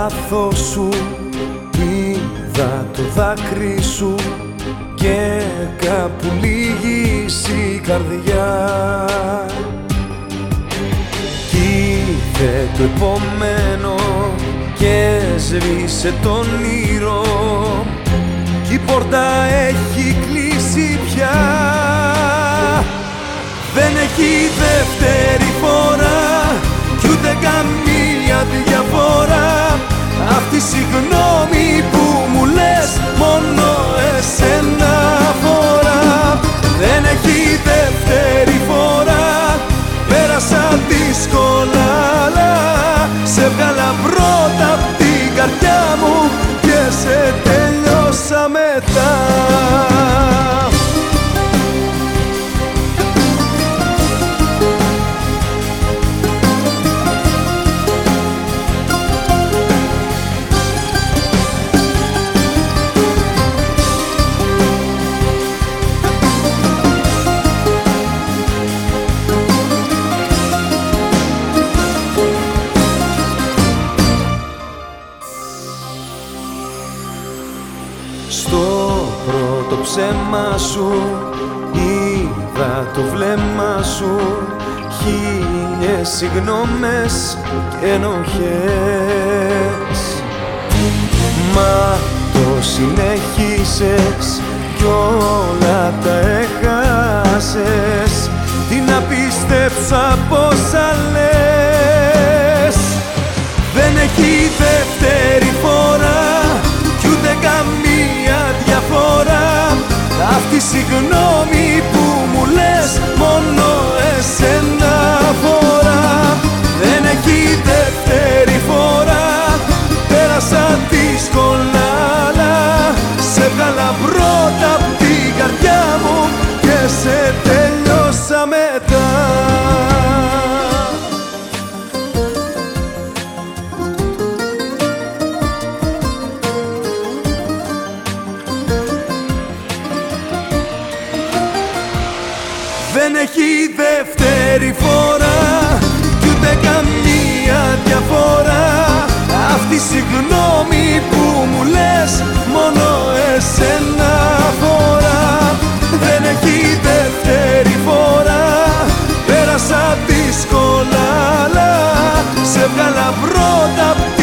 λάθος σου, είδα το δάκρυ σου και κάπου λύγεις η καρδιά. Κι είδε το επόμενο και σβήσε το όνειρο κι η πόρτα έχει κλείσει πια. Δεν έχει δεύτερη φορά κι ούτε καμία διαφορά αυτή η συγγνώμη που μου λες μόνο εσένα αφορά. Δεν έχει δεύτερη φορά, πέρασα δύσκολα αλλά σε βγάλα πρώτα απ' την καρδιά μου και σε τέλειωσα μετά. Στο πρώτο ψέμα σου είδα το βλέμμα σου, χίλιες συγγνώμες και ενοχές. Μα το συνέχισες κι όλα τα έχασες, τι να πίστεψω από όσα λες. Δεν έχει δεύτερη φορά κι ούτε καμία διαφορά αυτή η συγγνώμη που μου λες μόνο εσένα αφορά. Δεν έχει δεύτερη φορά, πέρασα δύσκολα αλλά σε βγάλα πρώτα απ' την καρδιά μου και σε τέλειωσα μετά. Δεν έχει δεύτερη φορά κι ούτε καμία διαφορά αυτή η συγγνώμη που μου λες μόνο εσένα αφορά. Δεν έχει δεύτερη φορά, πέρασα δύσκολα αλλά σε βγάλα πρώτα απ'